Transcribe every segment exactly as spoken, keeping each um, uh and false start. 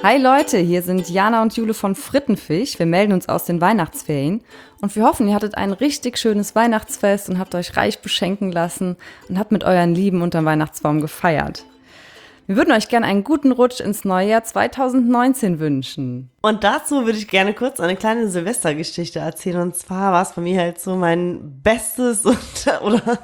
Hi Leute, hier sind Jana und Jule von Frittenfisch. Wir melden uns aus den Weihnachtsferien und wir hoffen, ihr hattet ein richtig schönes Weihnachtsfest und habt euch reich beschenken lassen und habt mit euren Lieben unterm Weihnachtsbaum gefeiert. Wir würden euch gerne einen guten Rutsch ins neue Jahr zwanzig neunzehn wünschen. Und dazu würde ich gerne kurz eine kleine Silvestergeschichte erzählen. Und zwar war es bei mir halt so mein bestes und, oder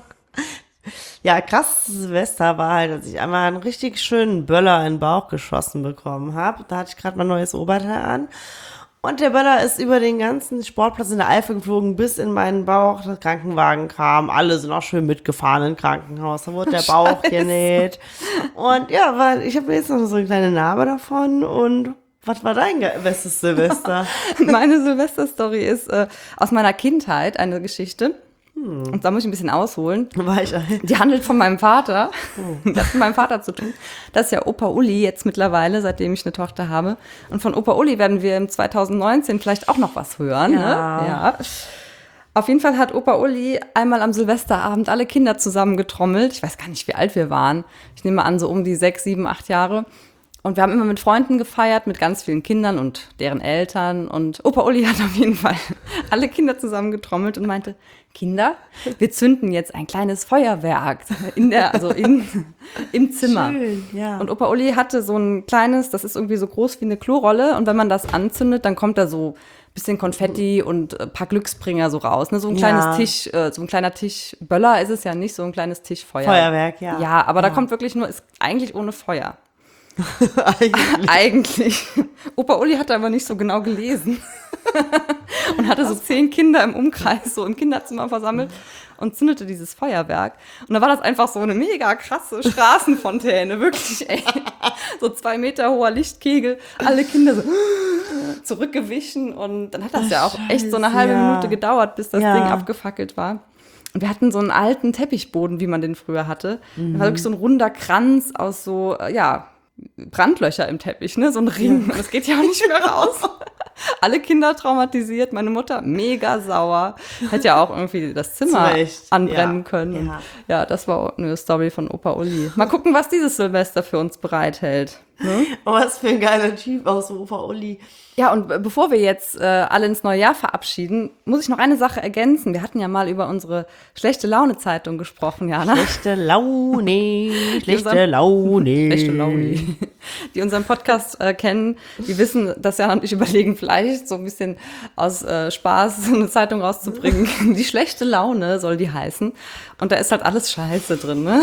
ja, krasses Silvester war halt, als ich einmal einen richtig schönen Böller in den Bauch geschossen bekommen habe. Da hatte ich gerade mein neues Oberteil an. Und der Böller ist über den ganzen Sportplatz in der Eifel geflogen, bis in meinen Bauch. Der Krankenwagen kam, alle sind auch schön mitgefahren im Krankenhaus. Da wurde der Bauch genäht. Und ja, weil ich habe jetzt noch so eine kleine Narbe davon. Und was war dein bestes Silvester? Meine Silvester-Story ist äh, aus meiner Kindheit eine Geschichte. Hm. Und da muss ich ein bisschen ausholen. Die handelt von meinem Vater. Oh. Das hat mit meinem Vater zu tun. Das ist ja Opa Uli jetzt mittlerweile, seitdem ich eine Tochter habe. Und von Opa Uli werden wir im zwanzig neunzehn vielleicht auch noch was hören. Ja. Ne? Ja. Auf jeden Fall hat Opa Uli einmal am Silvesterabend alle Kinder zusammengetrommelt. Ich weiß gar nicht, wie alt wir waren. Ich nehme an, so um die sechs, sieben, acht Jahre. Und wir haben immer mit Freunden gefeiert, mit ganz vielen Kindern und deren Eltern. Und Opa Uli hat auf jeden Fall alle Kinder zusammengetrommelt und meinte, Kinder, wir zünden jetzt ein kleines Feuerwerk in der, also in, im Zimmer. Schön, ja. Und Opa Uli hatte so ein kleines, das ist irgendwie so groß wie eine Klorolle. Und wenn man das anzündet, dann kommt da so ein bisschen Konfetti und ein paar Glücksbringer so raus. Ne? So ein kleines Ja. Tisch, äh, so ein kleiner Tisch. Böller ist es ja nicht, so ein kleines Tischfeuer. Feuerwerk, ja. Ja, aber ja. da kommt wirklich nur, ist eigentlich ohne Feuer. Eigentlich. Eigentlich. Opa Uli hatte aber nicht so genau gelesen und hatte so zehn Kinder im Umkreis so im Kinderzimmer versammelt und zündete dieses Feuerwerk. Und da war das einfach so eine mega krasse Straßenfontäne, wirklich, ey. So zwei Meter hoher Lichtkegel, alle Kinder so zurückgewichen und dann hat das Ach, ja auch echt so eine Scheiße, halbe ja. Minute gedauert, bis das Ja. Ding abgefackelt war. Und wir hatten so einen alten Teppichboden, wie man den früher hatte. Mhm. Da war wirklich so ein runder Kranz aus so, äh, ja, Brandlöcher im Teppich, ne? So ein Ring. Und das geht ja auch nicht mehr raus. Alle Kinder traumatisiert, meine Mutter mega sauer. Hätte ja auch irgendwie das Zimmer Zurecht. anbrennen Ja. können. Und Ja. ja, das war eine Story von Opa Uli. Mal gucken, was dieses Silvester für uns bereithält. Ne? Oh, was für ein geiler Typ aus so Opa Uli. Ja, und be- bevor wir jetzt äh, alle ins neue Jahr verabschieden, muss ich noch eine Sache ergänzen. Wir hatten ja mal über unsere Schlechte-Laune-Zeitung gesprochen, Jana. Schlechte Laune, schlechte unserem- Laune. Schlechte Laune. Die unseren Podcast äh, kennen, die wissen, dass Jana und ich überlegen, vielleicht so ein bisschen aus äh, Spaß so eine Zeitung rauszubringen. Die schlechte Laune soll die heißen. Und da ist halt alles Scheiße drin, ne?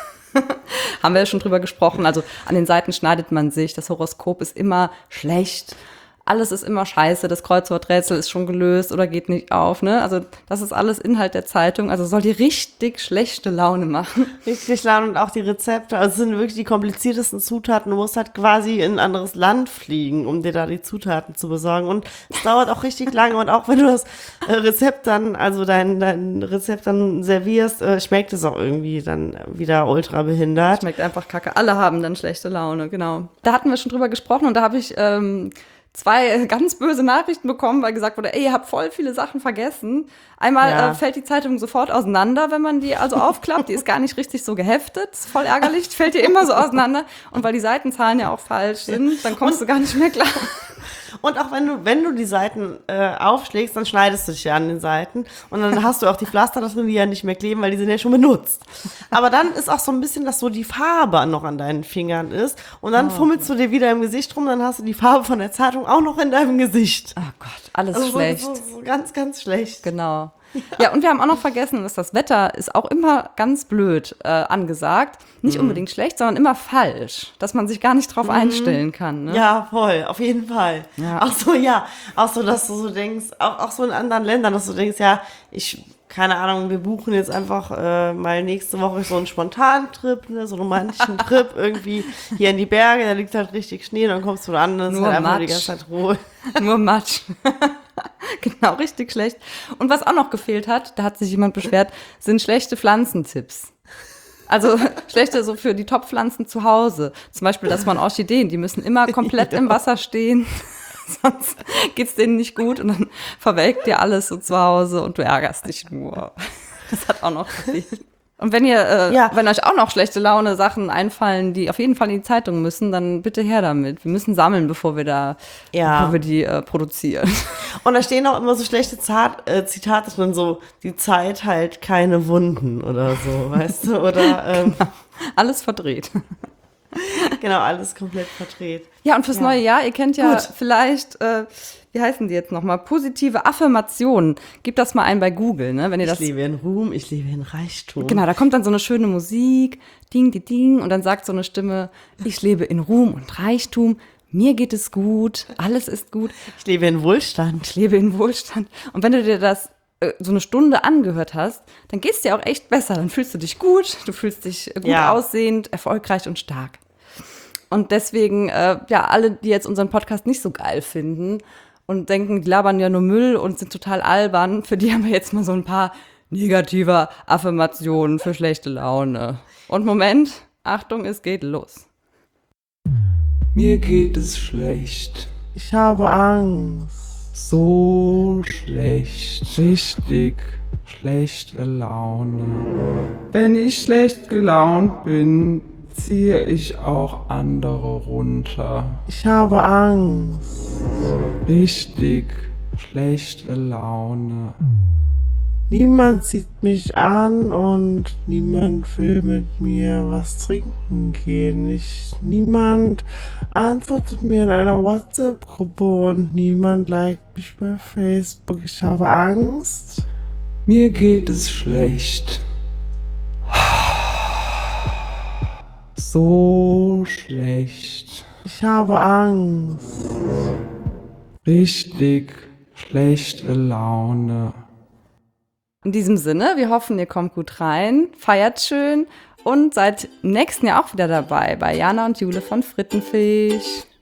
Haben wir ja schon drüber gesprochen. Also an den Seiten schneidet man sich. Das Horoskop ist immer schlecht. Alles ist immer scheiße. Das Kreuzworträtsel ist schon gelöst oder geht nicht auf. Ne? Also das ist alles Inhalt der Zeitung. Also soll die richtig schlechte Laune machen. Richtig Laune und auch die Rezepte. Also es sind wirklich die kompliziertesten Zutaten. Du musst halt quasi in ein anderes Land fliegen, um dir da die Zutaten zu besorgen. Und es dauert auch richtig lange. Und auch wenn du das äh, Rezept dann, also dein, dein Rezept dann servierst, äh, schmeckt es auch irgendwie dann wieder ultra behindert. Schmeckt einfach kacke. Alle haben dann schlechte Laune, genau. Da hatten wir schon drüber gesprochen und da habe ich ähm, zwei ganz böse Nachrichten bekommen, weil gesagt wurde, ey, ihr habt voll viele Sachen vergessen. Einmal Ja. äh, fällt die Zeitung sofort auseinander, wenn man die also aufklappt. Die ist gar nicht richtig so geheftet. Ist voll ärgerlich. Fällt dir immer so auseinander. Und weil die Seitenzahlen ja auch falsch sind, dann kommst du gar nicht mehr klar. Und auch wenn du, wenn du die Seiten äh, aufschlägst, dann schneidest du dich ja an den Seiten. Und dann hast du auch die Pflaster da drin, die ja nicht mehr kleben, weil die sind ja schon benutzt. Aber dann ist auch so ein bisschen, dass so die Farbe noch an deinen Fingern ist. Und dann Oh. fummelst du dir wieder im Gesicht rum, dann hast du die Farbe von der Zeitung auch noch in deinem Gesicht. Oh Gott, alles Also so, schlecht. so, so ganz, ganz schlecht. Genau. Ja, und wir haben auch noch vergessen, dass das Wetter ist auch immer ganz blöd äh, angesagt. Nicht unbedingt schlecht, sondern immer falsch. Dass man sich gar nicht drauf einstellen kann. Ne? Ja, voll, auf jeden Fall. Ja. Auch so, ja, auch so, dass du so denkst, auch, auch so in anderen Ländern, dass du denkst, ja, ich, keine Ahnung, wir buchen jetzt einfach äh, mal nächste Woche so einen spontanen Trip, ne, so einen romantischen Trip irgendwie hier in die Berge, da liegt halt richtig Schnee, dann kommst du da an, dann ist Nur halt einfach die Matsch. ganze Zeit Ruhe. Nur Matsch. Genau, richtig schlecht. Und was auch noch gefehlt hat, da hat sich jemand beschwert, sind schlechte Pflanzentipps. Also schlechte so für die Top-Pflanzen zu Hause. Zum Beispiel, dass man Orchideen, die müssen immer komplett im Wasser stehen. Sonst geht's denen nicht gut und dann verwelkt dir alles so zu Hause und du ärgerst dich nur. Das hat auch noch gefehlt. Und wenn ihr, äh, Ja. wenn euch auch noch schlechte Laune Sachen einfallen, die auf jeden Fall in die Zeitung müssen, dann bitte her damit. Wir müssen sammeln, bevor wir da, Ja. bevor wir die äh, produzieren. Und da stehen auch immer so schlechte Zart, äh, Zitate drin, so, die Zeit heilt keine Wunden oder so, weißt du? Oder, ähm, Alles verdreht. genau, alles komplett verdreht. Ja, und fürs Ja. neue Jahr, ihr kennt ja Gut. vielleicht, äh, wie heißen die jetzt nochmal? Positive Affirmationen. Gebt das mal ein bei Google, ne? Wenn ihr Ich das. lebe in Ruhm, ich lebe in Reichtum. Genau, da kommt dann so eine schöne Musik, ding, ding, ding, und dann sagt so eine Stimme, ich lebe in Ruhm und Reichtum, mir geht es gut, alles ist gut, Ich lebe in Wohlstand. ich lebe in Wohlstand. Und wenn du dir das äh, so eine Stunde angehört hast, dann geht's dir auch echt besser. Dann fühlst du dich gut, du fühlst dich gut Ja. aussehend, erfolgreich und stark. Und deswegen, äh, ja, alle, die jetzt unseren Podcast nicht so geil finden und denken, die labern ja nur Müll und sind total albern, für die haben wir jetzt mal so ein paar negative Affirmationen für schlechte Laune. Und Moment, Achtung, es geht los. Mir geht es schlecht, Ich habe Angst. so schlecht, richtig schlechte Laune. Wenn ich schlecht gelaunt bin, ziehe ich auch andere runter. Ich habe Angst. Richtig schlechte Laune. Niemand sieht mich an und niemand will mit mir was trinken gehen. Ich, niemand antwortet mir in einer WhatsApp-Gruppe und niemand liked mich bei Facebook. Ich habe Angst. Mir geht es schlecht. So schlecht. Ich habe Angst. Richtig schlechte Laune. In diesem Sinne, wir hoffen, ihr kommt gut rein, feiert schön und seid im nächsten Jahr auch wieder dabei bei Jana und Jule von Frittenfisch.